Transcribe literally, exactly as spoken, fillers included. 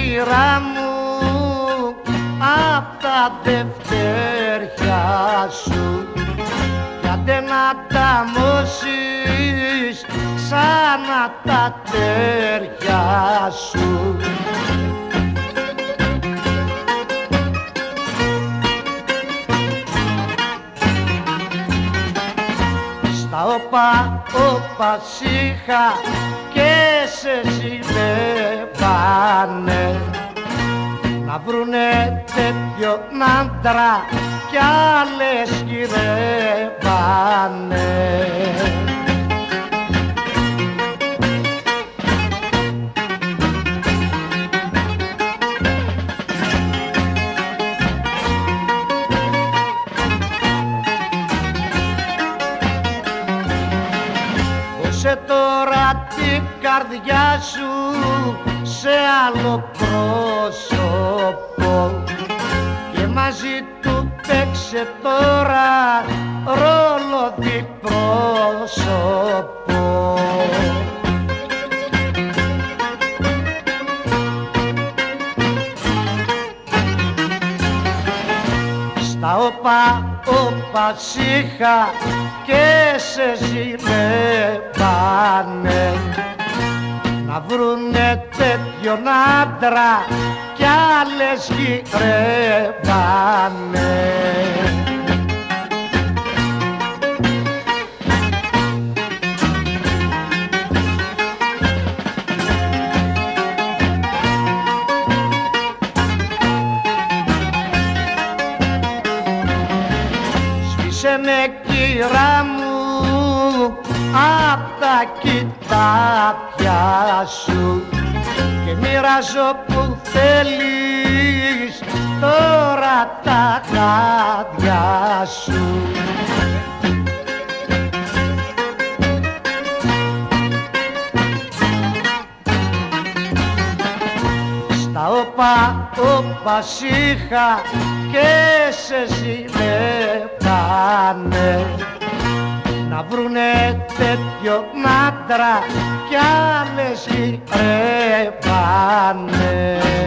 κύρα μου απ' τα δευτέρια σου κι άντε να τα μώσεις ξανά τα τέρια σου. Στα όπα, όπα σίχα και σε ζηλεύανε να βρουνε τέτοιον άντρα κι άλλες γυρεύανε. Δώσε τώρα την καρδιά σου σε άλλο πρόσωπο και μαζί του παίξε τώρα ρόλο διπρόσωπο. Στα όπα, όπα σίχα και σε ζηλεύανε να βρουνε τέτοιον άντρα κι άλλες γυρεύανε. Σβήσε με κύρα μου απ' τα κοιτάπια σου και μοιράζω που θέλεις τώρα τα χάδια σου. Στα όπα, όπα σίχα και σε ζηλεύανε να βρουνε τέτοιον άντρα κι άλλες γυρεύανε.